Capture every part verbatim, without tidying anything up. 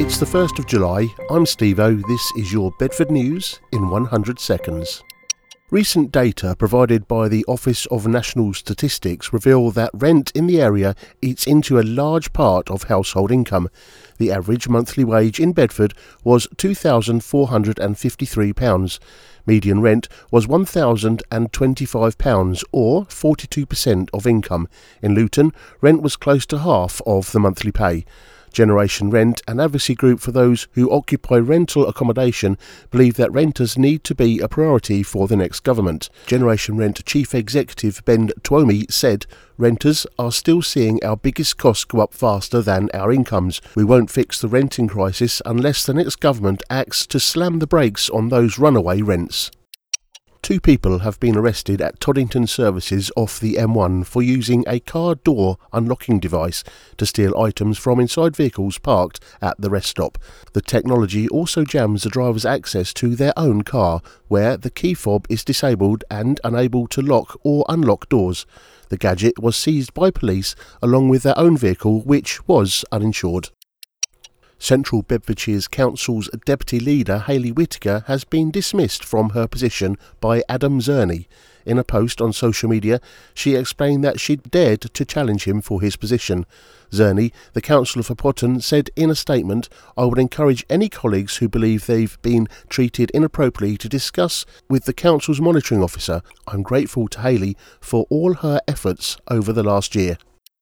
It's the first of July, I'm Steve-O, this is your Bedford News in one hundred seconds. Recent data provided by the Office of National Statistics reveal that rent in the area eats into a large part of household income. The average monthly wage in Bedford was two thousand four hundred fifty-three pounds. Median rent was one thousand twenty-five pounds, or forty-two percent of income. In Luton, rent was close to half of the monthly pay. Generation Rent, an advocacy group for those who occupy rental accommodation, believe that renters need to be a priority for the next government. Generation Rent Chief Executive Ben Twomey said, "Renters are still seeing our biggest costs go up faster than our incomes. We won't fix the renting crisis unless the next government acts to slam the brakes on those runaway rents." Two people have been arrested at Toddington Services off the M one for using a car door unlocking device to steal items from inside vehicles parked at the rest stop. The technology also jams the driver's access to their own car, where the key fob is disabled and unable to lock or unlock doors. The gadget was seized by police along with their own vehicle, which was uninsured. Central Bedfordshire's Council's Deputy Leader Hayley Whittaker has been dismissed from her position by Adam Zerny. In a post on social media, she explained that she'd dared to challenge him for his position. Zerny, the councillor for Potton, said in a statement, "I would encourage any colleagues who believe they've been treated inappropriately to discuss with the council's monitoring officer. I'm grateful to Hayley for all her efforts over the last year."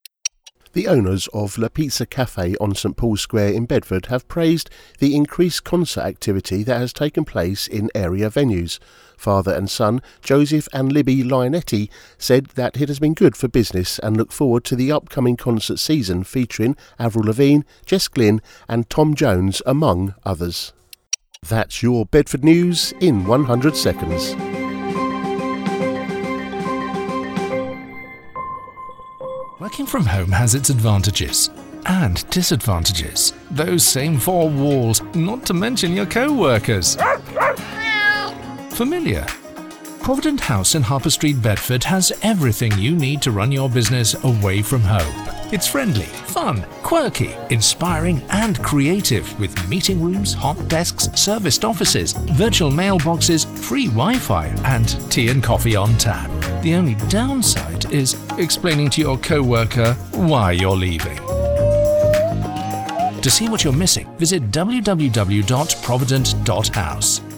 The owners of La Pizza Cafe on St Paul's Square in Bedford have praised the increased concert activity that has taken place in area venues. Father and son, Joseph and Libby Lionetti, said that it has been good for business and look forward to the upcoming concert season featuring Avril Lavigne, Jess Glynn and Tom Jones, among others. That's your Bedford News in one hundred seconds. Working from home has its advantages and disadvantages. Those same four walls, not to mention your co-workers. Familiar? Provident House in Harper Street, Bedford has everything you need to run your business away from home. It's friendly, fun, quirky, inspiring and creative, with meeting rooms, hot desks, serviced offices, virtual mailboxes, free Wi-Fi and tea and coffee on tap. The only downside is explaining to your co-worker why you're leaving. To see what you're missing, visit w w w dot provident dot house.